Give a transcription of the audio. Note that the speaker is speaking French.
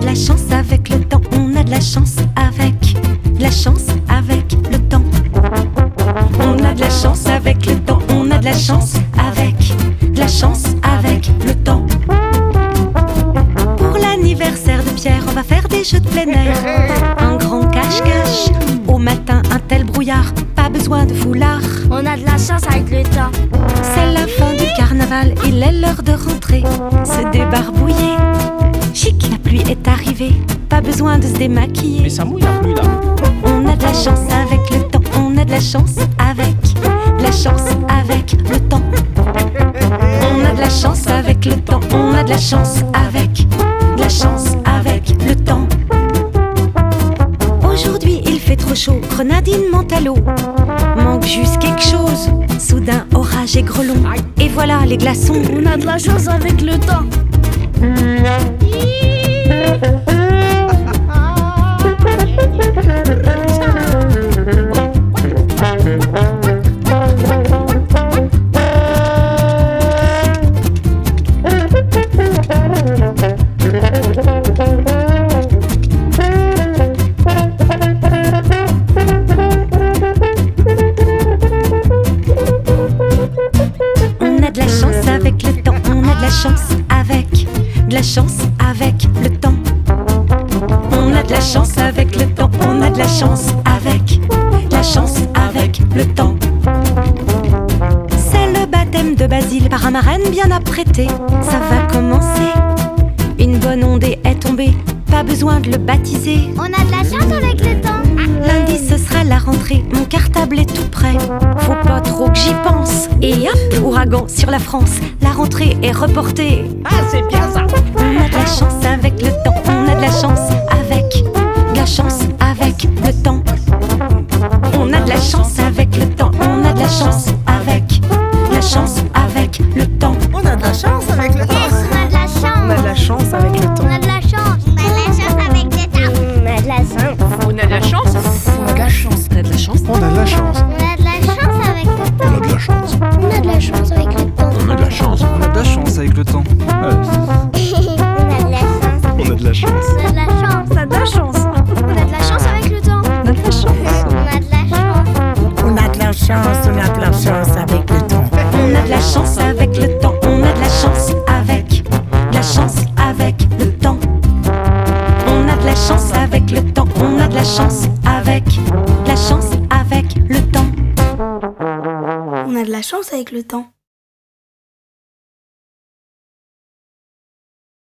la chance avec le temps, on a de la chance avec la chance avec le temps. On a de la chance avec le temps, on a de la chance avec la chance avec le temps. Pour l'anniversaire de Pierre, on va faire des jeux de plein air. Un grand cache-cache, au matin un tel brouillard, pas besoin de foulard. On a de la chance avec le temps. C'est la fin du carnaval, il est l'heure de rentrer, se débarbouiller. Chic, la pluie est arrivée, pas besoin de se démaquiller. Mais ça mouille la pluie là. On a de la chance avec le temps, on a de la chance avec la chance avec le temps. On a de la chance avec le temps, on a de la chance avec la chance avec le temps. Aujourd'hui il fait trop chaud, grenadine mentalo. Manque juste quelque chose, soudain orage et grelon. Et voilà les glaçons. On a de la chance avec le temps. On a de la chance avec le temps, on a de la chance avec de la chance avec le temps. On a de la chance avec le temps, on a de la chance avec la chance avec le temps. C'est le baptême de Basile par un marraine bien apprêté. Ça va commencer, une bonne ondée est tombée, pas besoin de le baptiser. On a de la chance avec le temps. Lundi ce sera la rentrée, mon cartable est tout prêt. Faut pas trop que j'y pense. Et hop, ouragan sur la France, la rentrée est reportée. Ah, c'est bien ça. On a de la chance avec le temps, on a de la chance avec la chance avec le temps. On a de la chance avec le temps, on a de la chance avec la chance avec le temps. On a de la chance avec le temps. Yes, on a de la chance. On a de la chance avec le temps. On a de la chance. On a de la chance avec le temps. On a de la chance. On a de la chance. On a de la chance. On a de la chance. On a de la chance. On a de la chance avec le temps. On a de la chance. On a de la chance avec le temps. On a de la chance. On a de la chance avec le temps. On a de la chance. On a de la chance. On a de la chance. On a de la chance. On a de la chance avec le temps. On a de la chance. On a de la chance. On a de la chance, on a de la chance avec le temps. On a de la chance avec le temps, on a de la chance avec la chance avec le temps. On a de la chance avec le temps, on a de la chance avec la chance avec le temps. On a de la chance avec le temps.